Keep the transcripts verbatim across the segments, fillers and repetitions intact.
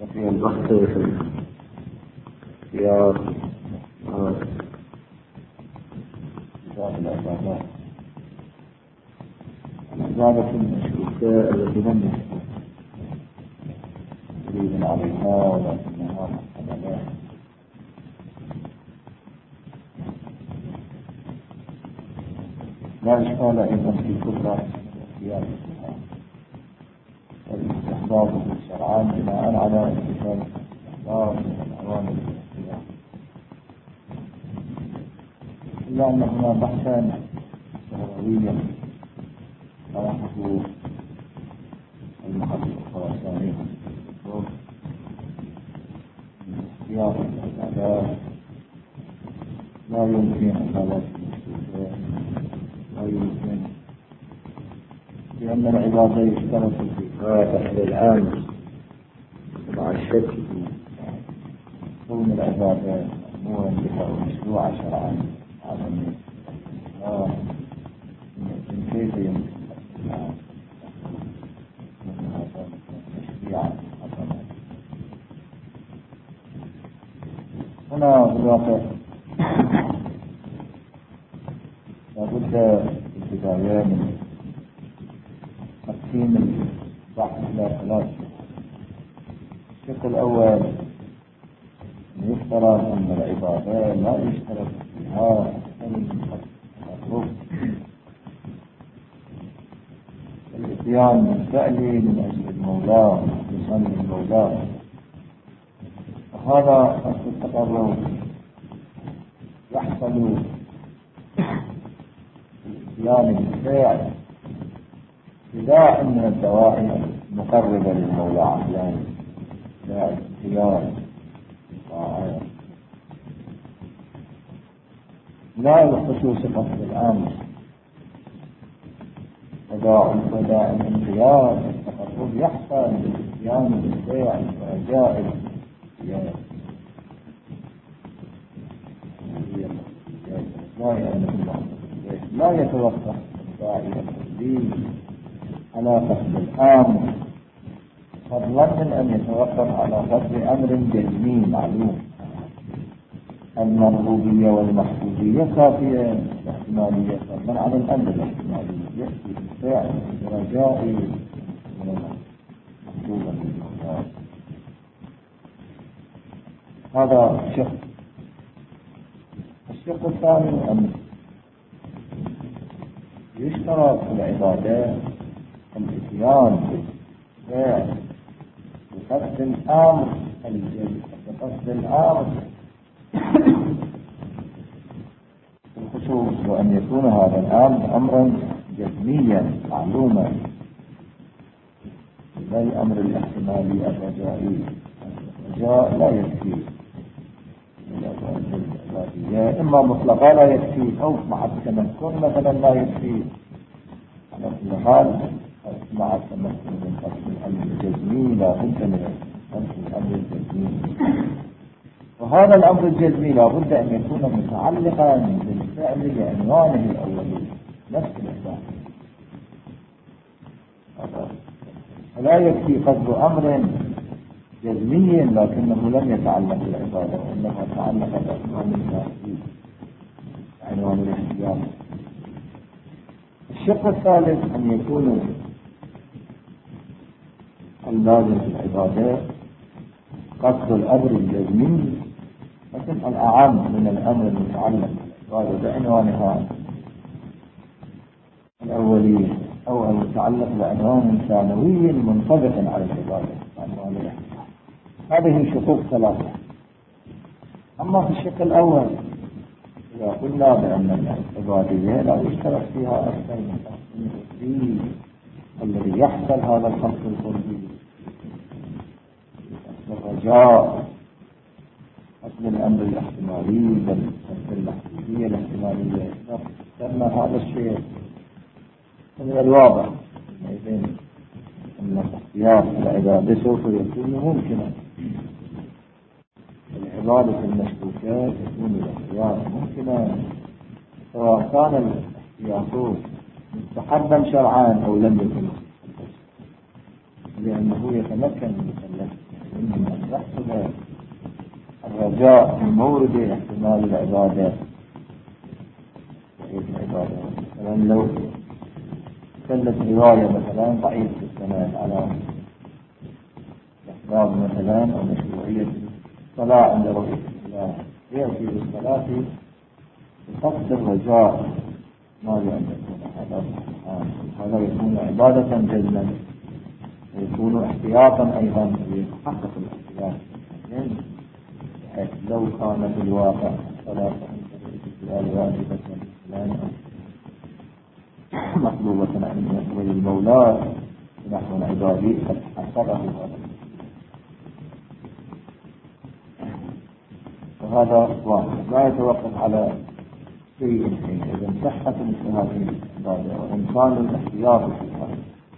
وفي البحث في اختيار كتاب العبادات العبادة المشروكة التي لم يريد عليها ولكنها محتملة لا إشكال أيضا في كبرى اختيار والاستحباب بالشرعان بناء على اتفاق الاستحباب من العوامل الاختيار، إلا أن هنا بحثا شهرويا طرحه المحقق الخراساني من اختيار العبادات لا يمكن عبادات المشروكة لا يمكن، لأن العبادة يشترط في فاتح للعام مع الشك في كون العبادة مأمورا بها ومشروعة شرعا عالميا. من كيف يمكن من هذا التشريع حسنا؟ هنا بالواقع لابد في البداية من تقسيم البحث إلى ثلاث. الشق الأول يفترض أن العبادة لا يشترط فيها التقرب الاتيان بالفعل من أجل المولى لسان المولى، وهذا التقرب يحصل الاتيان بالفعل بداعي من الدواعي المقربة للمولى عقلان، داعي اختيار طاعة لا الخصوص قصد الأمر، وداع وداع الانقياد التقرب يحصل بالاتيان بالفعل ورجاء الاختيار لا يتوقف الداعي التقديم على قصد الأمر فضلا من أن يتوقف على قصد أمر جزمي معلوم. المرغوبية والمحبوبية كافية احتمالية فضلا عن الأمر الاحتمالي يأتي بالفعل برجاء محبوبا لله. هذا شق. الشق الثاني أن يشترط في العبادات الاتيان بالفعل بقصد الأمر الجزمي، بقصد الأمر الخصوص، وأن يكون هذا الأمر أمرا جزميا معلوما لا الأمر الاحتمالي الرجائي. الرجاء لا يكفي، إما مطلقا لا يكفي أو مع التمكن مثلا لا يكفي. على كل حال مع التمكن من قصد الأمر الجزمي لا بد من قصد الأمر الجزمي، وهذا الأمر الجزمي لا بد أن يكون متعلقا بالفعل بعنوانه الأولي نفس الإحداث. فلا يكفي قصد أمر جزمي لكنه لم يتعلق بالعبادة وإنما تعلق بعنوان التأكيد عنوان الاحتياج. الشق الثالث أن يكون اللازم في العبادة قصد الأمر الجزمي مثل الأعم من الأمر المتعلق بالعبادة بعنوانها الأولي أو المتعلق بعنوان ثانوي منطبق على العبادة عنوان الاحتياج. هذه شقوق ثلاثة. أما في الشق الأول إذا قلنا بأن العبادية لا يشترك فيها أكثر من قصد القلبي الذي يحصل هذا القصد القلبي، قصد الرجاء، قصد الأمر الاحتمالي، قصد المحبوبية الاحتمالية، لأن هذا الشيء من الواضح أن الاختيار في العبادة سوف يكون ممكنا. العبادة المشروكات يكون الاختيار ممكنا سواء كان الاختيار مستحبا شرعا أو لم يكن، لأنه يتمكن من الرجاء في مورد احتمال العبادة. العبادة مثلا لو كانت رواية مثلا ضعيف في السند على إحباب مثلا أو مشروعية الصلاة عند رؤية الله، يأتي بالصلاة بقصد الرجاء ما أن يكون هذا هذا يكون عبادة جزما، ويكون احتياطا أيضا ليتحقق الاحتياط، بحيث لو كان في الواقع الصلاة واجبة مثلا مطلوبة عن المولى نحو العبادي قد حصله هذا، وهذا واحد لا يتوقف على شيء. إذا صحت مثل هذه العبادة وإمكان الاحتياط في هذا.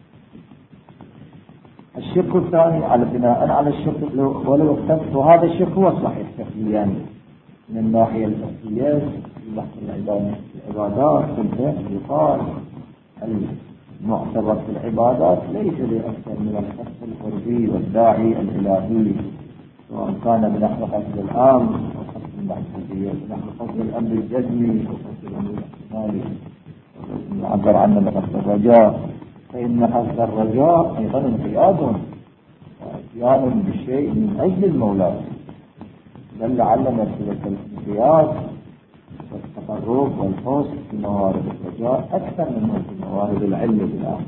الشق الثاني على بناء على الشق ولو اختلف، وهذا الشق هو الصحيح تقليديا من الناحية الفقهية في بحث العبادات. كنت يقال المعتبر في العبادات ليس لأكثر من القصد القربي والداعي الإلهي، سواء كان بنحو قصد الآن أو قصد المحسوسية، بنحو قصد الأمر الجزمي أو قصد الأمر الاحتمالي يعبر عنه بقصد الرجاء، فإن قصد الرجاء أيضا انقياد واتيان بالشيء من أجل المولى، بل لعل مرتبة الانقياد والتقرب والحسن في موارد الرجاء أكثر من في موارد العلم بالآخر.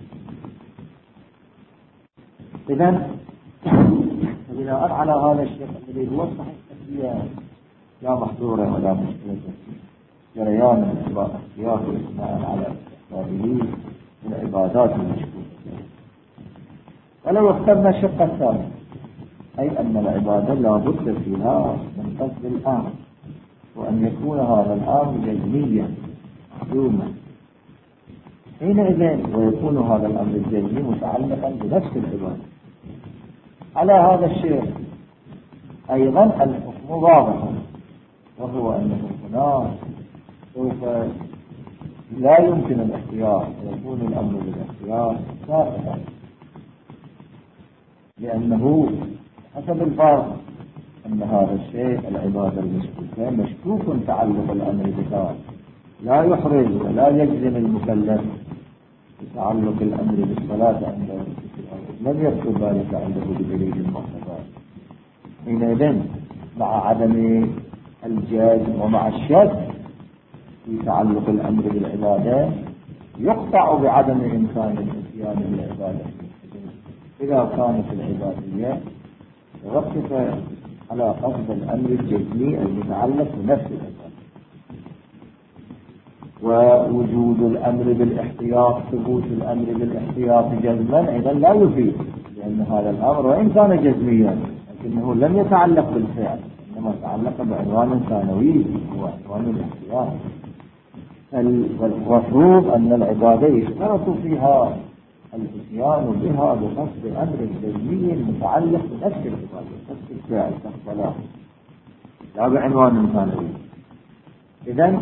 إذن بناء على هذا الشيء الذي هو صحيح تسلية لا محظورة ولا مشكلة جريان الاختيار والإثناء على استحبابه من العبادات المشكوكة. ولو اخترنا الشق الثاني، أي أن العبادة لا بد فيها من قصد الآن، وأن يكون هذا الأمر جزميا معلوما، حينئذ ويكون هذا الأمر الجزمي متعلقا بنفس العبادة. على هذا الشيء أيضا الحكم واضح، وهو أنه هناك سوف لا يمكن الاختيار ويكون الأمر بالاختيار ثابتا، لأنه حسب الفرق أن هذا الشيء العبادة المشكوكة مشكوك تعلق الأمر بها، لا يحرز ولا يجزم المكلف بتعلق الأمر بالصلاة عنده، لم يكتب ذلك عنده بدليل المعتبر. حينئذ مع عدم الجزم ومع الشك في تعلق الأمر بالعبادة يقطع بعدم إمكان الاتيان بالعبادة. إذا كانت العبادية ركز على قصد الأمر الجزمي المتعلق بنفس الأمر، ووجود الأمر بالاحتياط ثبوت الأمر بالاحتياط جزما إذا لا يفيد، لأن هذا الأمر وإن كان جزميا لكنه لم يتعلق بالفعل، إنما تعلق بعنوان ثانوي هو عنوان الاحتياط. والمفروض أن العبادة يشترط فيها الاتيان بها بقصد أمر جزمي متعلق بنفس العبادة نفس الفعل كالصلاة، لا بعنوان ثانوي. إذن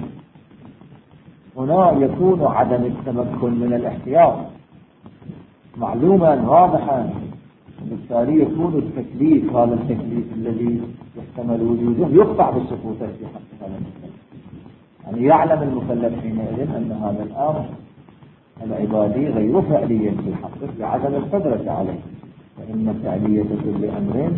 هنا يكون عدم التمكن من الاحتياط معلوما واضحا، بالتالي يكون التكليف هذا التكليف الذي يحتمل وجوده يقطع بالسقوط في حق هذا المكلف. يعني يعلم المكلف حينئذ أن هذا الأمر العبادي غير فعليا في حقه لعدم القدرة عليه، فإن فعلية كل أمر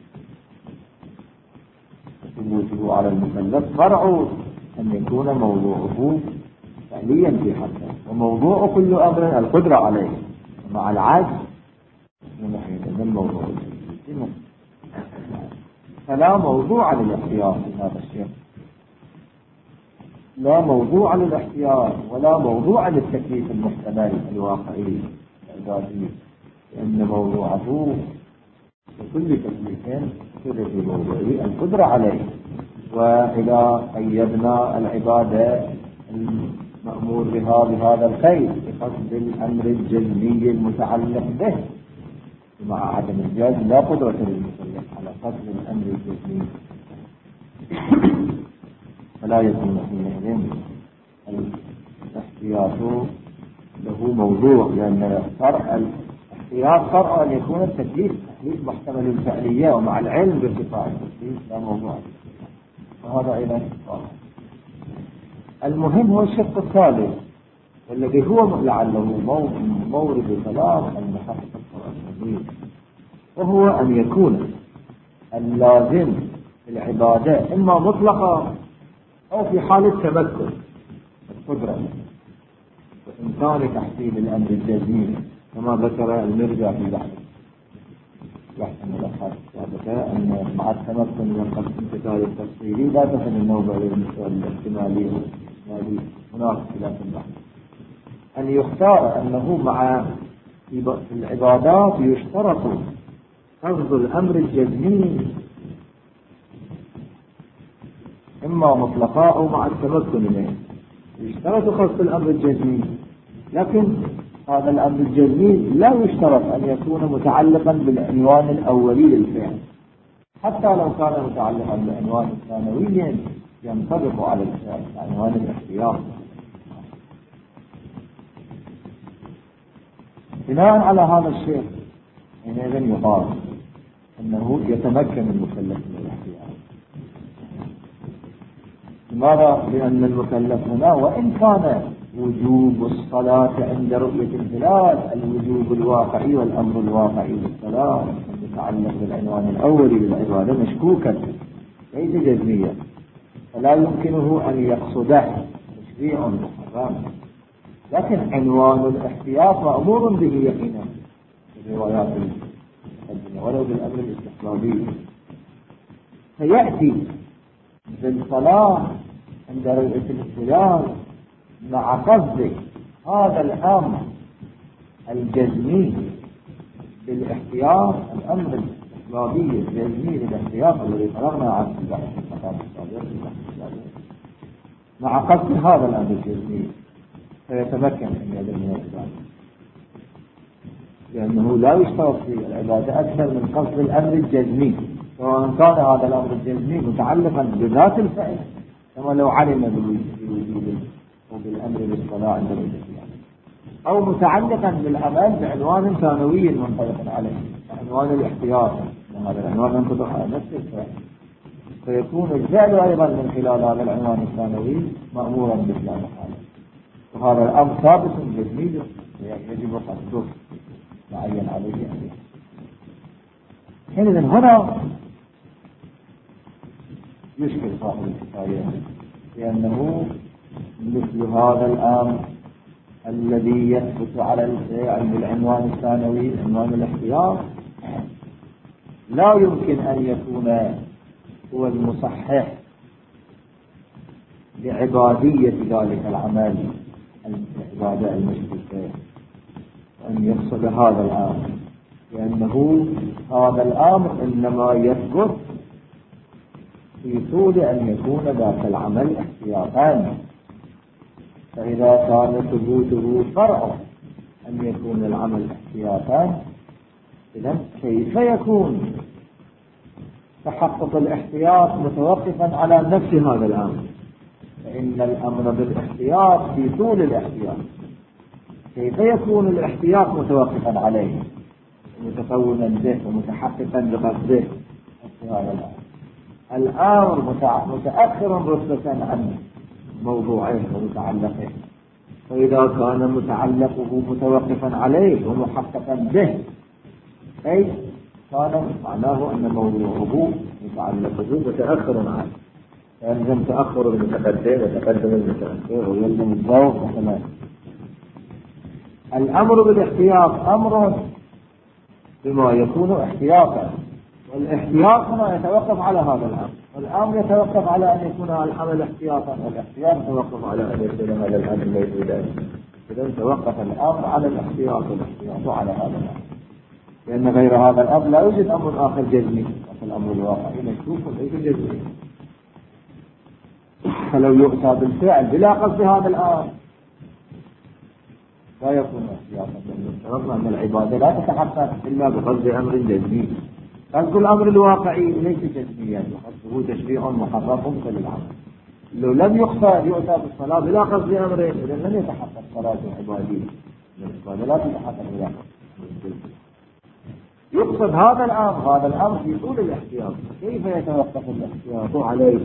ثبوته على المكلف فرع أن يكون موضوعه فعليا في حقه، وموضوع كل أمر القدرة عليه، مع العجز من حيث الموضوع. فلا موضوع للاختيار في هذا الشيء، لا موضوع للاختيار ولا موضوع للتكليف المحتمل الواقعي العبادي، لأن موضوعه لكل تكليف في موضوعه القدرة عليه. وإذا قيدنا العبادة المأمور بها بهذا الخير بقصد الأمر الجزمي المتعلق به، مع عدم الجزم لا قدرة للمكلف على قصد الأمر الجزمي، فلا يكون حينئذ الاحتياط له موضوع، لأن فرع الاحتياط فرع أن يكون التكليف التكليف محتمل الفعلية ومع العلم بارتفاع التكليف لا موضوع، وهذا أيضا واضح. المهم هو الشق الثالث والذي هو لعله مورد كلام المحقق القرآني، وهو أن يكون اللازم في العبادة إما مطلقة أو في حالة تمكن القدرة وإمكان تحصيل الأمر الجزمي كما ذكر المرجع في بحث بحث الملخص السابقة أن مع التمكن من امتثال التفصيلي لا تفهم النوبة الاحتمالي والاحتمالي هناك خلاف البحث أن يختار أنه مع العبادات يشترط قصد الأمر الجزمي إما مطلقا أو مع التمكن منه، يشترط قصد الأمر الجزمي، لكن هذا الأمر الجزمي لا يشترط أن يكون متعلقا بالعنوان الأولي للفعل، حتى لو كان متعلقا بالعنوان الثانوي ينطبق على الفعل عنوان الاختيار. بناء على هذا الشيء حينئذ يقال أنه يتمكن المكلف من الاختيار. لماذا؟ لأن المكلف هنا وإن كان وجوب الصلاة عند رؤية الهلال الوجوب الواقعي والأمر الواقعي للصلاة المتعلق بالعنوان الأولي للعبادة مشكوكا ليس جزميا، فلا يمكنه أن يقصده تشريع محرم، لكن عنوان الاحتياط مأمور به يقينا في الروايات المقدمة ولو بالأمر الاستحبابي، فيأتي بالصلاة عند رؤية الهلال مع قصد هذا الأمر الجزمي بالاحتياط الأمر الاستحبابي الجزمي للاحتياط الذي فرغنا عنه في البحث المقام السابق مع قصد هذا الأمر الجزمي، فيتمكن من هذا العبادة، لأنه لا يشترط في العبادة أكثر من قصد الأمر الجزمي، سواء كان هذا الأمر الجزمي متعلقا بذات الفعل كما لو علم بوجود وبالأمر بالصلاة عند الإسلام، أو متعلقا بالعمل بعنوان ثانوي منطبق عليه عنوان الاحتياط، هذا العنوان ينطبق على نفس الفعل، فيكون الفعل أيضا من خلال هذا العنوان الثانوي مأمورا بإسلام حاله، وهذا الأمر ثابت جزمي يجب قصده معين عليه عليه. حينئذ هنا يشكل صاحب الكفاية، لأنه مثل هذا الأمر الذي يثبت على الفعل بالعنوان الثانوي عنوان الاحتياط لا يمكن أن يكون هو المصحح لعبادية ذلك العمل العبادة المشركة، أن يقصد هذا الأمر، لأنه هذا الأمر إنما يثبت في طول أن يكون ذاك العمل احتياطا، فإذا كان ثبوته فرع أن يكون العمل احتياطا، إذن كيف يكون تحقق الاحتياط متوقفا على نفس هذا الأمر؟ فإن الأمر بالاحتياط في طول الاحتياط، كيف يكون الاحتياط متوقفا عليه متقوما به ومتحققا بقصده في هذا الأمر؟ الأمر متأخر رتبة عن موضوعه ومتعلقه، فإذا كان متعلقه متوقفا عليه ومحققا به أي كان معناه أن موضوعه متعلقه متأخر عنه، يلزم تأخر المتقدم وتقدم المتأخر ويلزم الضوء وكذلك. الأمر بالاحتياط أمر بما يكون احتياطا، والاحتياط هنا يتوقف على هذا الأمر، والأمر يتوقف على أن يكون العمل احتياطا، والاحتياط يتوقف على أن يكون هذا الأمر موجودا. إذا توقف الأمر على الاحتياط والاحتياط على هذا الأمر، لأن غير هذا الأمر لا يوجد أمر آخر جزمي، الأمر الواقعي مشكوك ليس جزمي، فلو يؤتى بالفعل بلا قصد هذا الأمر لا يكون احتياطا، لأن أن العبادة لا تتحقق إلا بقصد أمر جزمي. قصد الأمر الواقعي ليس جزميا، وقصده تشريع محرم للعمل. لو لم يقصد يؤتى بالصلاة بلا قصد أمر إذن لم يتحقق صلاة العبادية، العبادة لا تتحقق بلا قصد. يقصد هذا الأمر، هذا الأمر في طول الاحتياط، كيف يتوقف الاحتياط عليه؟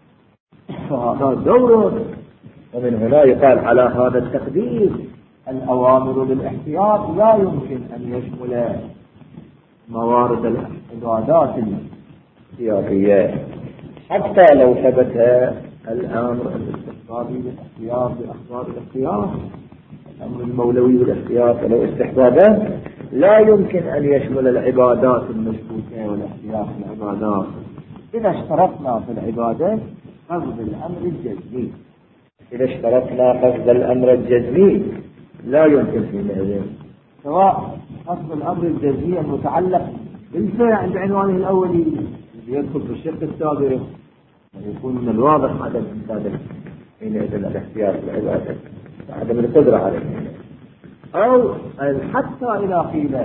فهذا دور. ومن هنا يقال على هذا التقدير الأوامر بالاحتياط لا يمكن أن يشمل موارد العبادات الاحتياطية، حتى لو ثبت الأمر الاستحبابي بالاحتياط بأخبار الاحتياط، الأمر المولوي بالاحتياط ولو استحبابا، لا يمكن أن يشمل العبادات المشبوكة والاحتياط العبادات. إذا اشترطنا في العبادة قصد الأمر الجزمي، إذا اشترطنا قصد الأمر الجزمي لا يمكن حينئذ، سواء قصد الأمر الجزمي المتعلق بالفعل عند عنوانه الأولي يدخل في الشق السابق، يكون من الواضح عدم إمكان حينئذ الاحتياط العبادة عدم القدرة عليه، أو حتى إذا قيل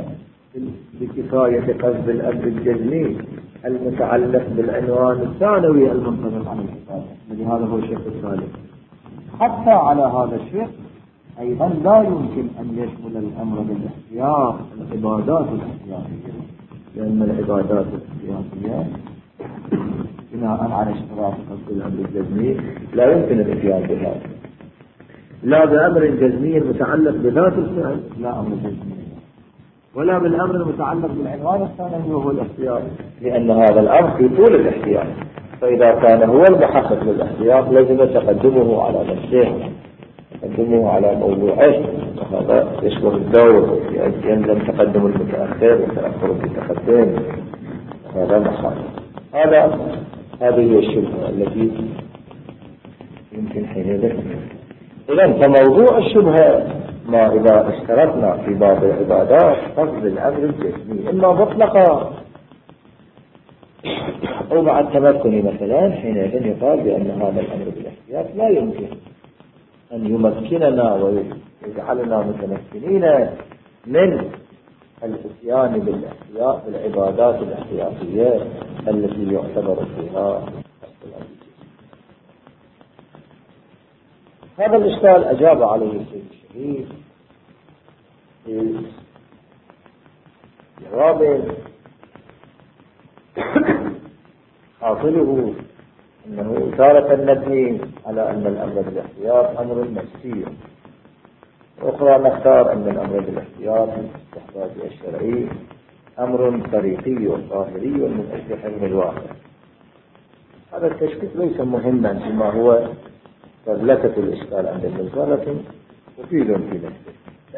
بكفاية قصد الأمر الجزمي المتعلق بالعنوان الثانوي المنطبق على العبادة الذي هذا هو الشق الثالث، حتى على هذا الشق أيضا لا يمكن أن يشمل الأمر بالاحتياط العبادات الاحتياطية، لأن العبادات الاحتياطية بناء على اشتراط قصد الأمر الجزمي لا يمكن الاتيان بها، لا بأمر جزمي متعلق بذات الفعل لا أمر جزمي، ولا بالأمر المتعلق بالعنوان الثانوي وهو الاحتياط، لأن هذا الأمر في طول الاحتياط، فإذا كان هو المحقق للاحتياط لازم تقدمه على نفسه، تقدمه على موضوعه، وهذا يشبه الدور، يلزم تقدم المتأخر وتأخر المتقدم، هذا محال. هذا هذه هي الشبهة التي يمكن حينئذ. إذن فموضوع الشبهة ما إذا اشترطنا في باب العبادات قصد الأمر الجزمي إما مطلقا أو مع التمكن مثلا، حينئذ يقال بأن هذا الأمر بالاحتياط لا يمكن أن يمكننا ويجعلنا متمكنين من الاتيان بالاحتياط بالعبادات الاحتياطية التي يعتبر فيها. هذا الإشكال أجاب عليه السيد الشهيد في جواب حاصله أنه تارة نبني على أن الأمر بالاحتياط أمر نفسي، وأخرى نختار أن الأمر بالاحتياط بالاستحباب الشرعي أمر طريقي وظاهري من أجل حلم الواقع. هذا التشكيك ليس مهما فيما هو فلتة الإشكال عند النزول، لكن مفيد في نفسه.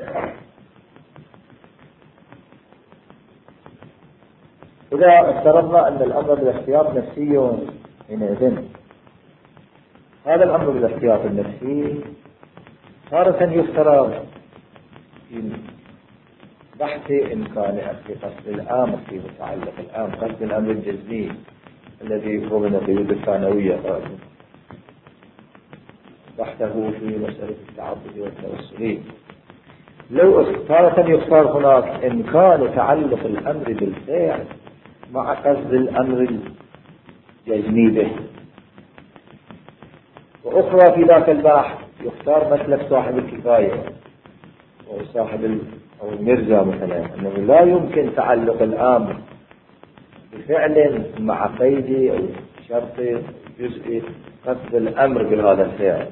إذا افترضنا أن الأمر بالاحتياط نفسي حينئذ هذا الأمر بالاحتياط النفسي تارة يفترض في بحث إمكانه في قصد الأمر في متعلق الأمر قصد الأمر الجزمي الذي هو من القيود الثانوية، بحثه في مسألة التعبد والتوسل. لو تارة يختار هناك إمكان تعلق الأمر بالفعل مع قصد الأمر الجزمي به، وأخرى في ذاك البحث يختار مسلك صاحب الكفاية وصاحب أو المرزا مثلا، أنه لا يمكن تعلق الأمر بفعل مع قيد أو شرط جزء قصد الأمر بهذا الفعل،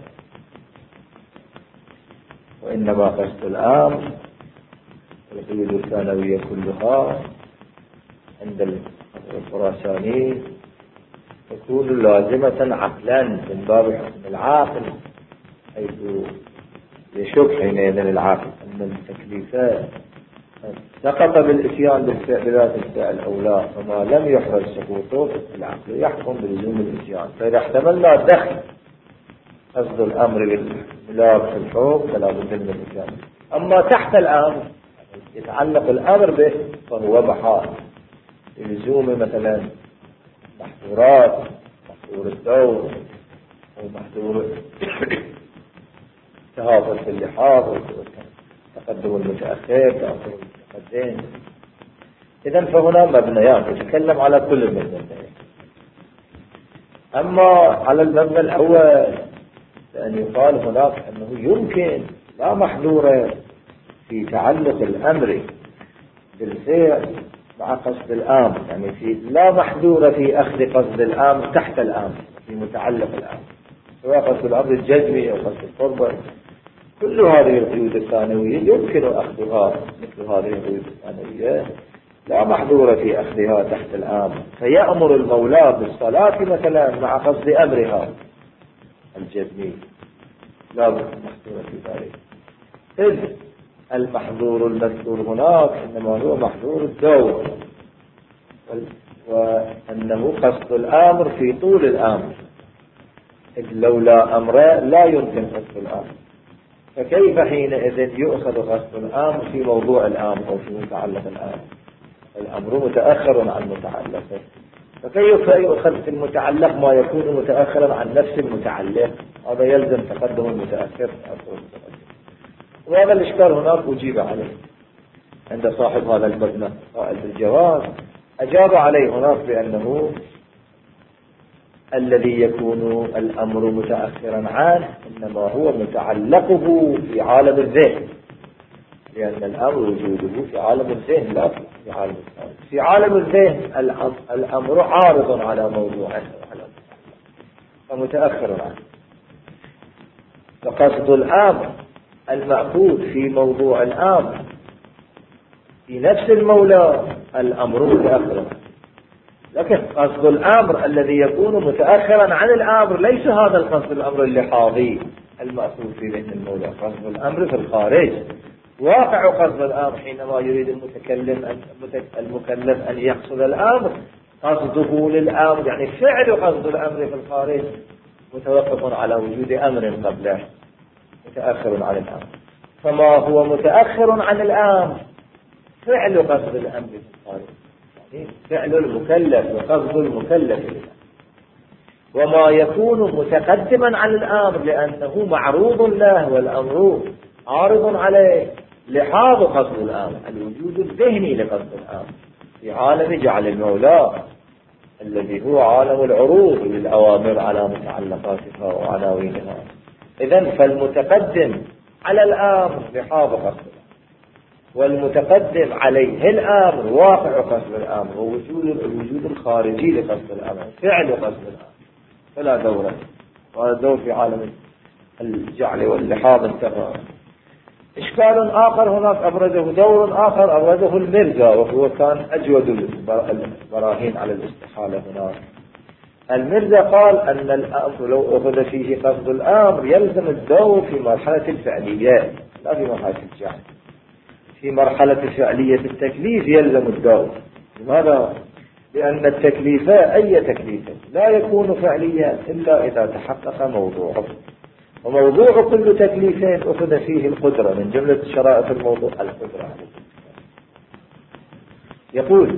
وإنما قصد الأمر القيود الثانوية كلها عند الخراساني تكون لازمة عقلا من باب حكم العاقل، حيث يشك حينئذ العاقل أن التكليفات سقط بالإتيان بالفعل بذات الفعل أو لا، فما لم يحرز سقوطه العقل يحكم بلزوم الإتيان. فإذا احتملنا دخل قصد الأمر بالملاك في الحكم فلا بد من الإتيان. أما تحت الأمر يتعلق الأمر به فهو محال بلزوم مثلا محظورات، محظور الدور أو محظور تهافت في اللحاظ تقدم المتأخر تأخر المتقدم. إذن فهنا مبنيات يتكلم على كل المبنيات. أما على المبنى الأول لأن يقال هناك أنه يمكن لا محظور في تعلق الأمر بالفعل مع قصد الآمر، يعني في لا محذور في أخذ قصد الآمر تحت الآمر في متعلق الآمر، سواء قصد الأمر الجزمي أو قصد القربة. كل هذه القيود الثانوية يمكن أخذها، مثل هذه القيود الثانوية لا محذور في أخذها تحت الآمر، فيأمر المولى بالصلاة مثلا مع قصد أمرها الجزمي، لا محذور في ذلك. إذ المحذور المذكور هناك إنما هو محذور الدور، وأنه قصد الآمر في طول الآمر، إذ لولا أمر لا يمكن قصد الآمر، فكيف حينئذ يؤخذ قصد الآمر في موضوع الآمر أو في متعلق الآمر؟ الأمر متأخر عن متعلقه، فكيف يؤخذ في المتعلق ما يكون متأخرا عن نفس المتعلق؟ هذا يلزم تقدم المتأخر. وهذا الإشكال هناك أجيب عليه عند صاحب هذا المبنى قائل بالجواز، أجاب عليه هناك بأنه الذي يكون الأمر متأخرا عنه إنما هو متعلقه في عالم الذهن، لأن الأمر وجوده في عالم الذهن لا في عالم الذهن. في عالم الذهن الأمر عارض على موضوعه فمتأخر عنه، فقصد الأمر المأخوذ في موضوع الأمر في نفس المولى الأمر متأخر، لكن قصد الأمر الذي يكون متأخرا عن الأمر ليس هذا القصد الأمر اللحاظي المأخوذ في ذهن المولى، قصد الأمر في الخارج. واقع قصد الأمر حينما يريد المتكلم المكلف أن يقصد الأمر، قصده للأمر يعني فعل قصد الأمر في الخارج متوقف على وجود أمر قبله متأخر عن الأمر، فما هو متأخر عن الأمر فعل قصد الأمر في الخارج، يعني فعل المكلف وقصد المكلف للأمر. وما يكون متقدما عن الأمر لأنه معروض له والأمر عارض عليه لحاظ قصد الأمر، الوجود الذهني لقصد الأمر في عالم جعل المولى الذي هو عالم العروض للأوامر على متعلقاتها وعناوينها. إذن فالمتقدم على الأمر لحاظ قصد الأمر، والمتقدم عليه الأمر واقع قصد الأمر ووجود الوجود الخارجي لقصد الأمر فعل قصد الأمر، فلا دور. وهذا دور في عالم الجعل واللحاظ انتهى. إشكال آخر هناك أبرزه دور آخر أبرزه المرزا، وهو كان أجود البراهين على الاستحالة هناك. المرزا قال أن الأمر لو أخذ فيه قصد الأمر يلزم الدور في مرحلة الفعلية لا في مرحلة الجعل. في مرحلة فعلية التكليف يلزم الدور. لماذا؟ لأن التكليف أي تكليف لا يكون فعليا إلا إذا تحقق موضوعه، وموضوع كل تكليف أخذ فيه القدرة، من جملة شرائط الموضوع القدرة. يقول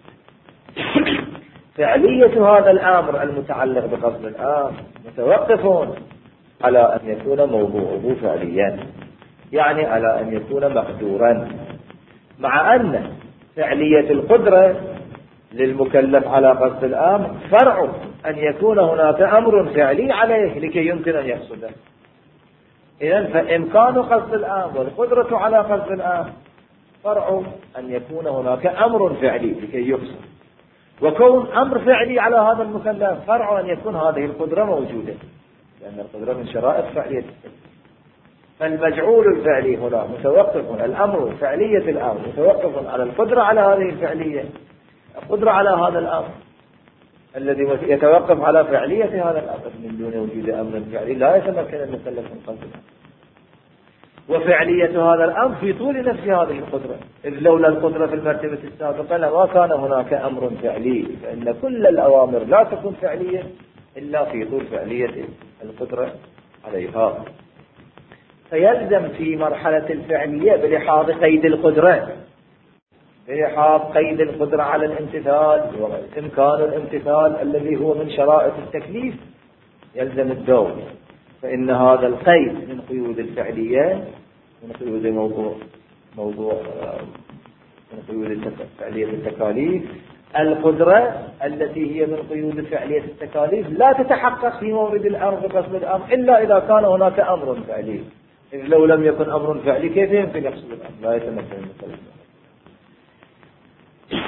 فعلية هذا الأمر المتعلق بقصد الأمر متوقف على أن يكون موضوعه فعليا، يعني على أن يكون مقدورا، مع أن فعلية القدرة للمكلف على قصد الأمر فرع أن يكون هناك أمر فعلي عليه لكي يمكن أن يقصده. إذن فإمكان قصد الأمر والقدرة على قصد الأمر فرع أن يكون هناك أمر فعلي لكي يقصد، وكون أمر فعلي على هذا المكلف فرع أن يكون هذه القدرة موجودة، لأن القدرة من شرائط فعلية. فالمجعول الفعلي هنا متوقف، الأمر فعلية الأمر متوقف على القدرة على هذه الفعلية، القدرة على هذا الأمر الذي يتوقف على فعلية هذا الأمر. من دون وجود أمر فعلي لا يتمكن المكلف من قصده. وفعلية هذا الأمر في طول نفس هذه القدرة، إذ لولا القدرة في المرتبة السابقة لما كان هناك أمر فعلي، فإن كل الأوامر لا تكون فعلية إلا في طول فعلية القدرة عليها. فيلزم في مرحلة الفعلية بلحاظ قيد القدرة، بلحاظ قيد القدرة على الامتثال وإمكان الامتثال الذي هو من شرائط التكليف يلزم الدور، فإن هذا القيد من قيود الفعلية، من قيود موضوع موضوع من قيود فعلية التكاليف. القدرة التي هي من قيود فعلية التكاليف لا تتحقق في مورد الأمر بقصد الأمر إلا إذا كان هناك أمر فعلي، إذ لو لم يكن أمر فعلي كيف يمكن يقصد الأمر؟ لا يتمكن المكلف.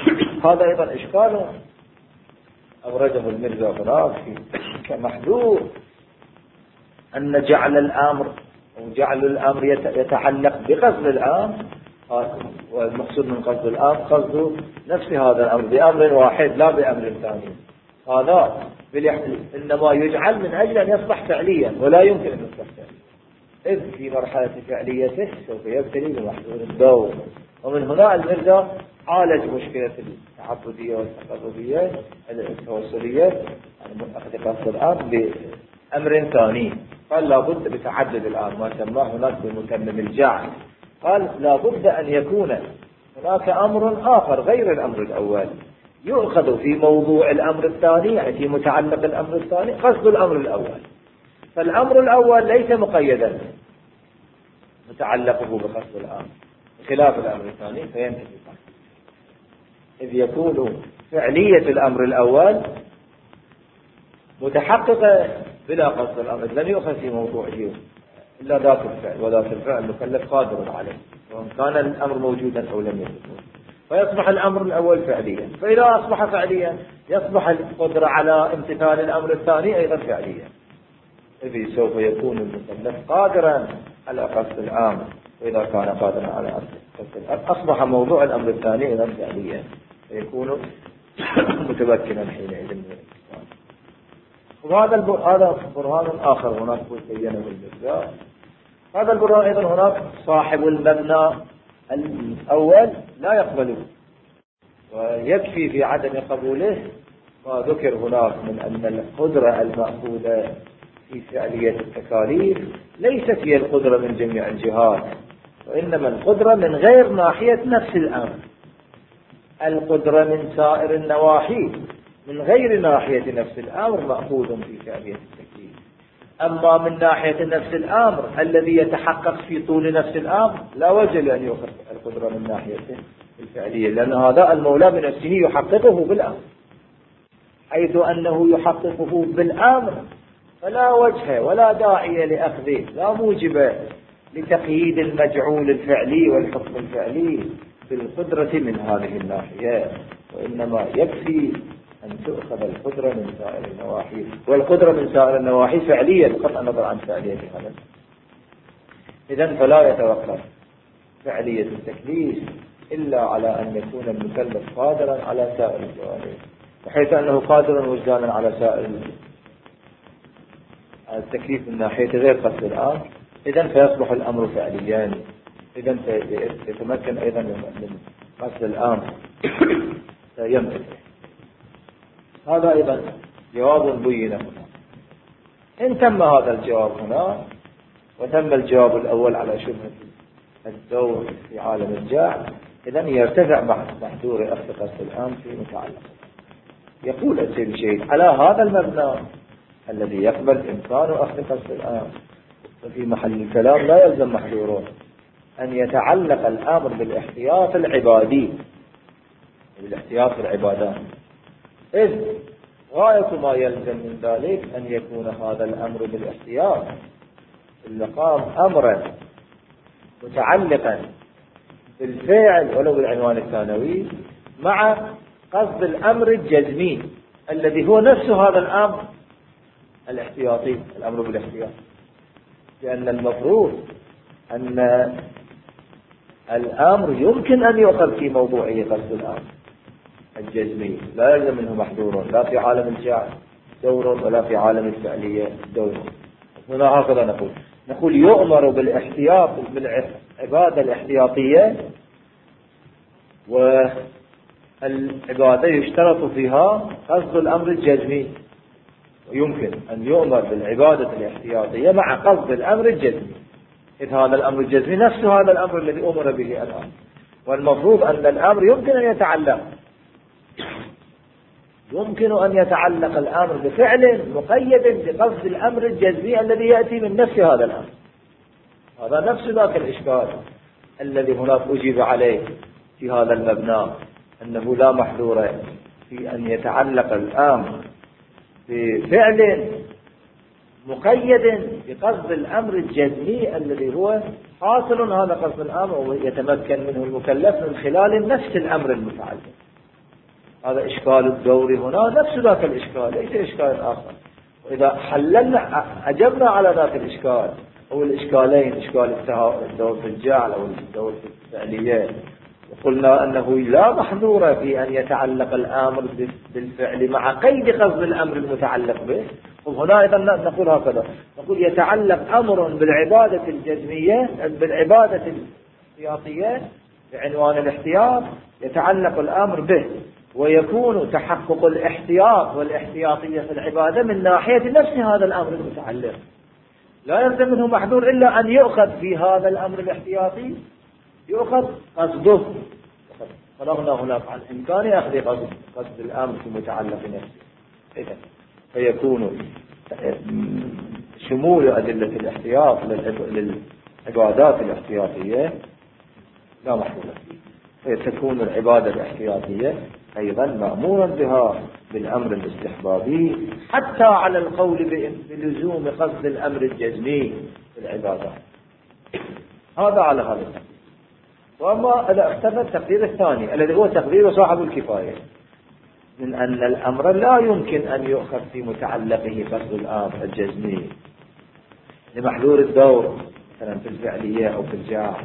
هذا أيضا إشكال أورده المرزا هناك كمحذور، أن جعل الأمر أو جعل الأمر يتعلق بقصد الأمر، والمقصود من قصد الأمر قصده نفس هذا الأمر بأمر واحد لا بأمر ثاني، هذا إنما يجعل من أجل أن يصبح فعليا ولا يمكن أن يصبح فعليا، إذ في مرحلة فعليته سوف يبتلي بمحذور الدور. ومن هنا المرزا عالج مشكلة التعبدية والتقربية التوسلية يعني أخذ قصد الأمر بأمر ثاني، قال لابد بتعدد الآن ما سماه هناك بمتمم الجعل، قال لابد أن يكون هناك أمر آخر غير الأمر الأول يؤخذ في موضوع الأمر الثاني، يعني في متعلق الأمر الثاني قصد الأمر الأول، فالأمر الأول ليس مقيدا متعلقه بقصد الأمر خلاف الأمر الثاني فينتهي، إذ يكون فعلية الأمر الأول متحققة بلا قصد الأمر، لم يؤخذ في موضوعه إلا ذات الفعل، وذات الفعل المكلف قادر عليه سواء كان الأمر موجودا أو لم يكن، فيصبح الأمر الأول فعليا، فإذا أصبح فعليا يصبح القدرة على امتثال الأمر الثاني أيضا فعليا، إذ سوف يكون المكلف قادرا على قصد الأمر، وإذا كان قادرا على قصد الأمر أصبح موضوع الأمر الثاني أيضا فعليا، فيكون متمكنا حينئذ من الإسلام. وهذا هذا برهان آخر هناك بينه المرزا. هذا البرهان أيضا هناك صاحب المبنى الأول لا يقبله، ويكفي في عدم قبوله ما ذكر هناك من أن القدرة المأخوذة في فعلية التكاليف ليست هي القدرة من جميع الجهات، وإنما القدرة من غير ناحية نفس الأمر، القدرة من سائر النواحي من غير ناحية نفس الأمر مأخوذ في فعلية التكليف. أما من ناحية نفس الأمر الذي يتحقق في طول نفس الأمر لا وجه لأن يؤخذ القدرة من ناحية الفعلية، لأن هذا المولى بنفسه يحققه بالأمر، حيث أنه يحققه بالأمر فلا وجه ولا داعي لأخذه، لا موجب لتقييد المجعول الفعلي والحكم الفعلي بالقدرة من هذه الناحية، وإنما يكفي أن تؤخذ القدرة من سائر النواحي، والقدرة من سائر النواحي فعلية بقطع النظر عن فعلية هذا. إذن فلا يتوقف فعلية التكليف إلا على أن يكون المكلف قادرا على سائر الجوانب، وحيث أنه قادر وجدانا على سائر التكليف من ناحية غير قصد الأمر، إذن فيصبح الأمر فعليا، إذن يتمكن أيضا من قصد الأمر يمتثل. هذا أيضا جواب بين هنا. إن تم هذا الجواب هنا وتم الجواب الأول على شبهة الدور في عالم الجاع، إذن يرتفع محذور أخذ قصد الأمر في متعلق. يقول السيد الشهيد على هذا المبنى الذي يقبل إمكان أخذ قصد الأمر، وفي محل الكلام لا يلزم محذورون أن يتعلق الأمر بالاحتياط العبادي بالاحتياط في العبادات، إذ غاية ما يلزم من ذلك أن يكون هذا الأمر بالاحتياط اللي قام أمرا متعلقا بالفعل ولو بالعنوان الثانوي مع قصد الأمر الجزمي الذي هو نفس هذا الأمر الاحتياطي، الأمر بالاحتياط، لأن المفروض أن الأمر يمكن أن يؤخذ في موضوعه قصد الأمر الجزمي، لا يلزم منه محذور، لا في عالم الجعل دور ولا في عالم الفعلية دور. هنا هكذا نقول نقول يؤمر بالاحتياط بالعبادة الاحتياطية، والعبادة يشترط فيها قصد الأمر الجزمي، ويمكن أن يؤمر بالعبادة الاحتياطية مع قصد الأمر الجزمي، إذ هذا الأمر الجزمي نفس هذا الأمر الذي أمر به الآن، والمفروض أن الأمر يمكن أن يتعلق يمكن أن يتعلق الأمر بفعل مقيد بقصد الأمر الجزمي الذي يأتي من نفس هذا الأمر. هذا نفس ذاك الإشكال الذي هناك أجيب عليه في هذا المبنى، أنه لا محذور في أن يتعلق الأمر بفعل مقيد بقصد الأمر الجزمي الذي هو حاصل هذا قصد الأمر ويتمكن منه المكلف من خلال نفس الأمر المتعلق. هذا إشكال الدور هنا نفس ذاك الإشكال، ليس إشكال آخر. وإذا حللنا أجبنا على ذاك الإشكال أو الإشكالين، إشكال الدور في الجعل أو الدور في الفعلية، وقلنا أنه لا محظور في أن يتعلق الأمر بالفعل مع قيد قصد الأمر المتعلق به. وهنا أيضا نقول هكذا، نقول يتعلق أمر بالعبادة الجزمية بالعبادة الاحتياطية بعنوان الاحتياط، يتعلق الأمر به، ويكون تحقق الاحتياط والاحتياطية في العبادة من ناحية نفس هذا الأمر المتعلق. لا يلزم منه محظور إلا أن يؤخذ في هذا الأمر الاحتياطي يؤخذ قصده. فرغنا هناك عن إمكان أخذ قصد, قصد الأمر في متعلق نفسه. إذن فيكون شمول أدلة الاحتياط للعبادات الاحتياطية لا محظور فيه، فتكون العبادة الاحتياطية أيضا مأمورا بها بالأمر الاستحبابي حتى على القول بلزوم قصد الأمر الجزمي في العبادة. هذا على هذا التقدير. وأما إذا اختفى التقدير الثاني الذي هو تقدير صاحب الكفاية من أن الأمر لا يمكن أن يؤخذ في متعلقه قصد الأمر الجزمي لمحذور الدور مثلا في الفعلية أو في الجاع،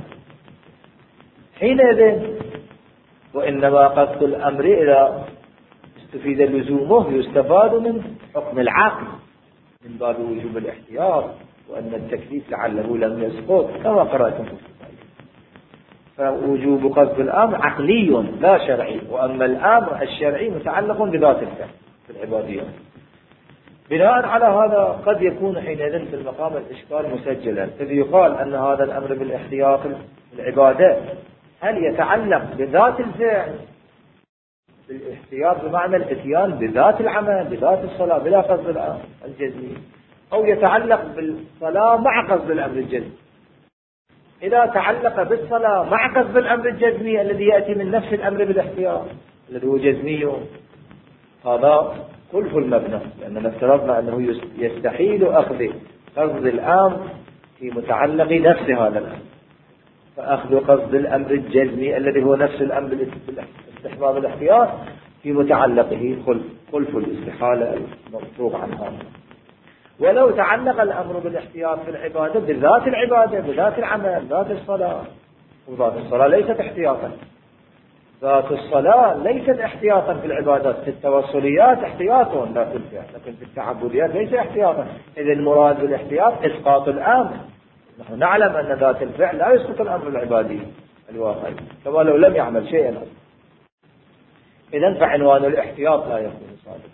حينئذ وإنما قصد الأمر إذا استفيد لزومه يستفاد من حكم العقل من باب وجوب الاحتياط، وأن التكليف لعله لم يسقط كما قرأتم في الكتاب. فوجوب قصد الأمر عقلي لا شرعي، وأما الأمر الشرعي متعلق بذات الفعل في العبادية. بناء على هذا قد يكون حينئذ في المقام الإشكال مسجلا، إذ يقال أن هذا الأمر بالاحتياط في العبادة هل يتعلق بذات الفعل بالاحتياط بمعنى الاتيان بذات العمل بذات الصلاة بلا قصد الأمر الجزمي، أو يتعلق بالصلاة مع قصد الأمر الجزمي؟ إذا تعلق بالصلاة مع قصد الأمر الجزمي الذي يأتي من نفس الأمر بالاحتياط الذي هو جزمي، هذا خلف المبنى، لأننا افترضنا أنه يستحيل أخذ قصد الأمر في متعلق نفس هذا الأمر، فأخذ قصد الأمر الجزمي الذي هو نفس الأمر بالاستحباب الاحتياط في متعلقه خلف الاستحالة المفروغ عنها. ولو تعلق الأمر بالاحتياط في العبادة بذات العبادة بذات العمل ذات الصلاة، وذات الصلاة ليست احتياطا، ذات الصلاة ليست احتياطا في العبادات، في التوصليات احتياط لا في الفعل، لكن في التعبديات ليس احتياطا. إذا المراد بالاحتياط إسقاط الأمر. نحن نعلم أن ذات الفعل لا يسقط الأمر العبادي الواقعي كما لو لم يعمل شيئا. إذن فعنوان الاحتياط لا يكون صادقا.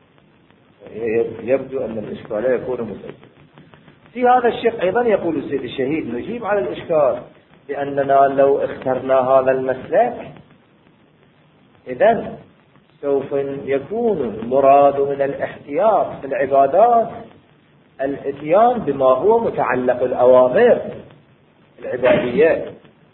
يبدو أن الإشكال لا يكون مسجلا. في هذا الشق أيضا يقول السيد الشهيد نجيب على الإشكال بأننا لو اخترنا هذا المسلك إذن سوف يكون المراد من الاحتياط في العبادات الاتيان بما هو متعلق الأوامر العبادية.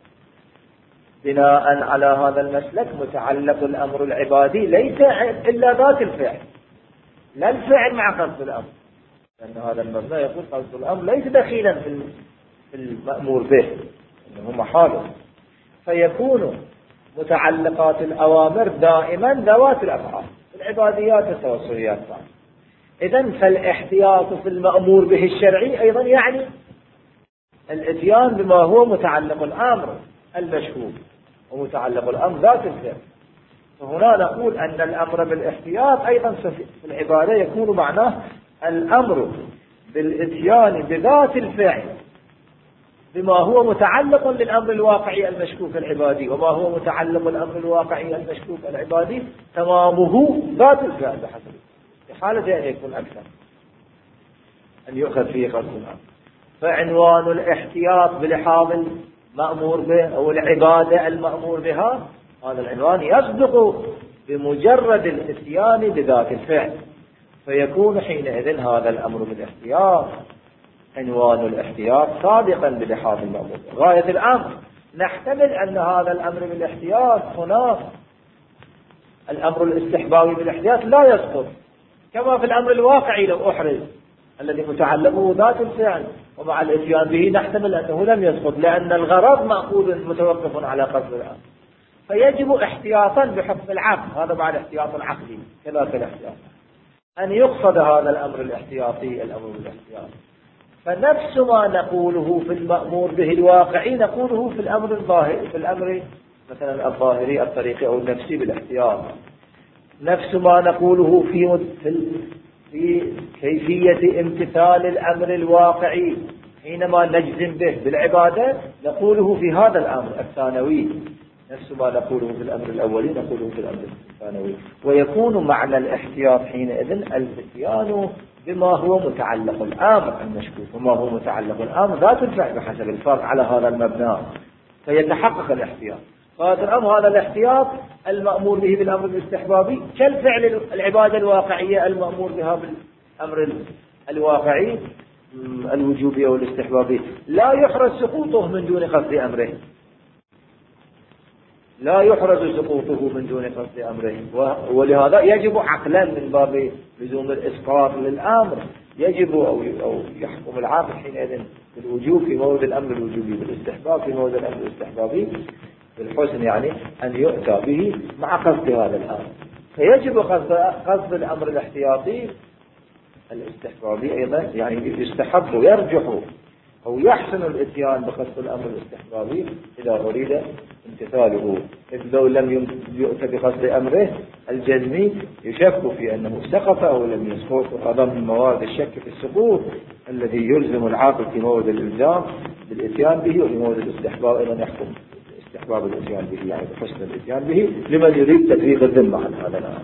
بناء على هذا المسلك متعلق الأمر العبادي ليس إلا ذات الفعل، لا الفعل مع قصد الأمر، لأن هذا المبنى يقول قصد الأمر ليس دخيلا في المأمور به إنه محاله، فيكون متعلقات الأوامر دائما ذوات الأفعال العباديات والتوصليات. إذن فالاحتياط في المأمور به الشرعي أيضا يعني الاتيان بما هو متعلق الأمر المشهود ومتعلق الأمر ذات الفعل. فهنا نقول أن الأمر بالاحتياط أيضا في العبادة يكون معناه الأمر بالاتيان بذات الفعل بما هو متعلق للأمر الواقعي المشكوك العبادي، وما هو متعلق الأمر الواقعي المشكوك العبادي تمامه ذات الفعل بحسب في حالة أن يكون أكثر أن يؤخذ فيه قصد الأمر. فعنوان الاحتياط بلحاظ المأمور به أو العبادة المأمور بها هذا العنوان يصدق بمجرد الاتيان بذات الفعل، فيكون حينئذ هذا الأمر بالاحتياط عنوان الاحتياط صادقا بلحاظ المأمور. غاية الأمر نحتمل أن هذا الأمر بالاحتياط هناك الأمر الاستحبابي بالاحتياط لا يسقط كما في الأمر الواقعي لو أحرز الذي متعلقه ذات الفعل ومع الاتيان به نحتمل أنه لم يسقط، لأن الغرض مأخوذ متوقف على قصد الأمر. فيجب احتياطا بحكم العقل، هذا بعد احتياط العقلي كذلك الاحتياط، أن يقصد هذا الأمر الاحتياطي الأمر الاحتياطي. فنفس ما نقوله في المأمور به الواقعي نقوله في الأمر الظاهري، في الأمر مثلا الظاهري الطريقي أو النفسي بالاحتياط. نفس ما نقوله في في كيفية امتثال الأمر الواقعي حينما نجزم به بالعبادة نقوله في هذا الأمر الثانوي، نفس ما نقوله في الأمر الأولي نقوله في الأمر الثانوي. ويكون معنى الاحتياط حينئذ الاتيان بما هو متعلق الأمر المشكوك، وما هو متعلق الأمر ذات الفعل بحسب الفرق على هذا المبنى، فيتحقق الاحتياط. هذا الأمر هذا الاحتياط المأمور به بالأمر الاستحبابي كالفعل العبادة الواقعية المأمور بها بالأمر الواقعي الوجوبي أو الاستحبابي، لا يحرز سقوطه من دون قصد أمره، لا يحرز سقوطه من دون قصد أمره. ولهذا يجب عقلا من باب لزوم الإسقاط للأمر، يجب أو أو يحكم العقل حينئذ بالوجوب في مورد الأمر الوجوبي، بالاستحباب في مورد الأمر الاستحبابي، بالحسن يعني أن يؤتى به مع قصد هذا الأمر. فيجب قصد قصد الأمر الاحتياطي الاستحبابي أيضا، يعني يستحب ويرجح أو يحسن الاتيان بقصد الأمر الاستحبابي إذا أريد امتثاله. إذ لو لم يؤتى بقصد أمره الجزمي يشك في أنه سقط أو لم يسقط، وهذا من موارد الشك في السقوط الذي يلزم العاقل في مورد الإلزام بالاتيان به، وفي مورد الاستحباب أيضا يحكم استحباب الاتيان به، يعني بحسن الاتيان به لمن يريد تفريغ الذمة عن هذا الأمر،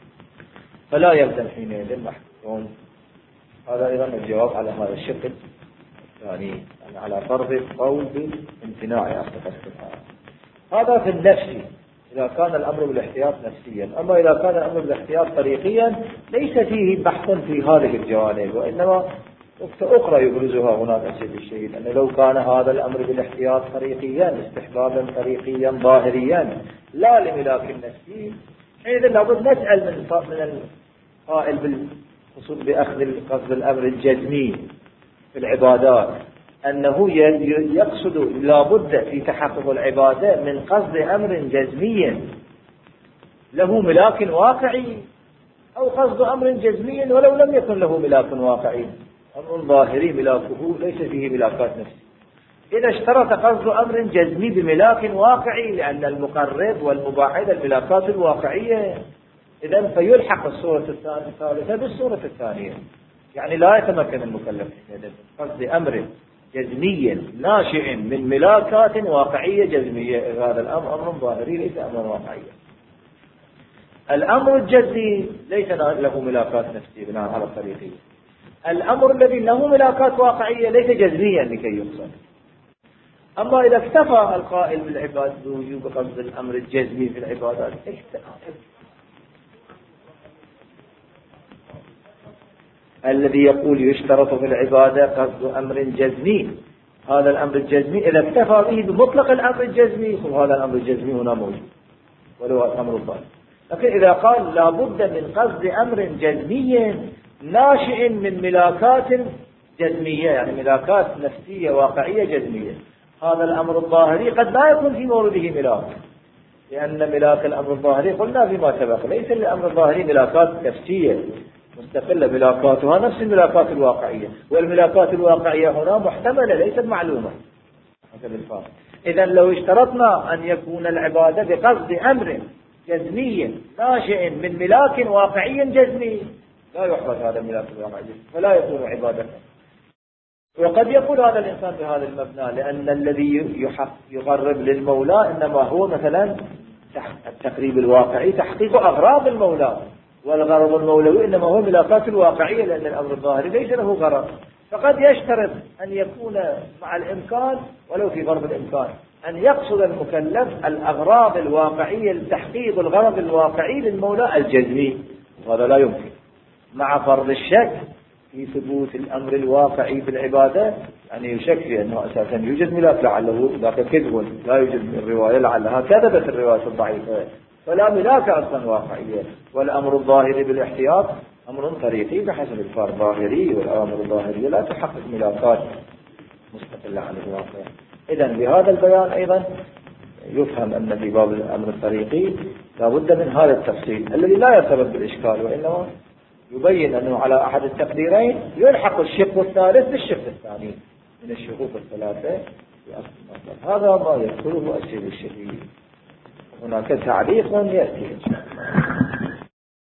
فلا يلزم حينئذ محكوم. هذا أيضا الجواب على هذا الشكل، يعني, يعني على فرض القول بامتناع أخذ هذا في النفس إذا كان الأمر بالاحتياط نفسيا. أما إذا كان الأمر بالاحتياط طريقيا ليس فيه بحث في هذه الجوانب، وإنما نقطة أخرى يبرزها هناك السيد الشهيد، أن لو كان هذا الأمر بالاحتياط طريقيا استحبابا طريقيا ظاهريا لا لملاك النفسي، حينئذ لابد نسأل من من القائل بالخصوص بأخذ قصد الأمر الجزمي في العبادات أنه يقصد لابد في تحقق العبادة من قصد أمر جزمي له ملاك واقعي، أو قصد أمر جزمي ولو لم يكن له ملاك واقعي، أمر ظاهري ملاكه ليس فيه ملاكات نفسية. إذا اشترط قصد أمر جزمي بملاك واقعي، لأن المقرب والمباعد الملاكات الواقعية، إذن فيلحق الصورة الثالثة بالصورة الثانية، يعني لا يتمكن المكلف من قصد أمر جزمي ناشئ من ملاكات واقعية جزمية. هذا الأمر أمر ظاهري ليس أمر واقعي. الأمر الجزمي ليس له ملاكات نفسية بناء على الطريقية. الأمر الذي له ملاكات واقعية ليس جزميا لكي يقصد. أما إذا اكتفى القائل بالعبادة بوجوب قصد الأمر الجزمي في العبادات الذي يقول يشترط في العبادة قصد أمر جزمي، هذا الأمر الجزمي إذا اكتفى به بمطلق الأمر الجزمي هذا الأمر الجزمي هنا موجود ولو أمر الظاهر. لكن إذا قال لابد من قصد أمر جزمي ناشئ من ملاكات جزمية، يعني ملاكات نفسية واقعية جزمية، هذا الأمر الظاهري قد لا يكون في مورده ملاك، لأن ملاك الأمر الظاهري قلنا فيما سبق ليس للأمر الظاهري ملاكات نفسية مستقلة، ملاكاتها نفس الملاكات الواقعية، والملاكات الواقعية هنا محتملة ليست معلومة. إذا لو اشترطنا أن يكون العبادة بقصد أمر جزمي ناشئ من ملاك واقعي جزمي لا يحرز هذا الملاك الواقعي فلا يكون عبادة. وقد يقول هذا الإنسان بهذا المبنى لأن الذي يقرب للمولى إنما هو مثلا التقريب الواقعي تحقيق أغراض المولى، والغرض المولوي إنما هو ملاكات الواقعية، لأن الأمر الظاهري ليس له غرض. فقد يشترط أن يكون مع الإمكان ولو في غرض الإمكان أن يقصد المكلف الأغراض الواقعية لتحقيق الغرض الواقعي للمولى الجزمي، وهذا لا يمكن مع فرض الشك في ثبوت الأمر الواقعي في العبادة، يعني يشك في أنه أساسا يوجد ملاك لعله ذاك كذب، لا يوجد من الرواية لعلها كذبت الرواية الضعيفة، فلا ملاك أصلا واقعية. والأمر الظاهري بالاحتياط أمر طريقي بحسب الفرض ظاهري، والأمر الظاهري لا تحقق ملاكات مستقلة عن الواقع. إذن بهذا البيان أيضا يفهم أن في باب الأمر الطريقي لابد من هذا التفصيل الذي لا يرتبط بالإشكال، وإنما يبين أنه على أحد التقديرين يلحق الشق الثالث بالشق الثاني من الشقوق الثلاثة في أصل المسألة. هذا ما يذكره السيد الشهيد. هناك تعليق يأتي.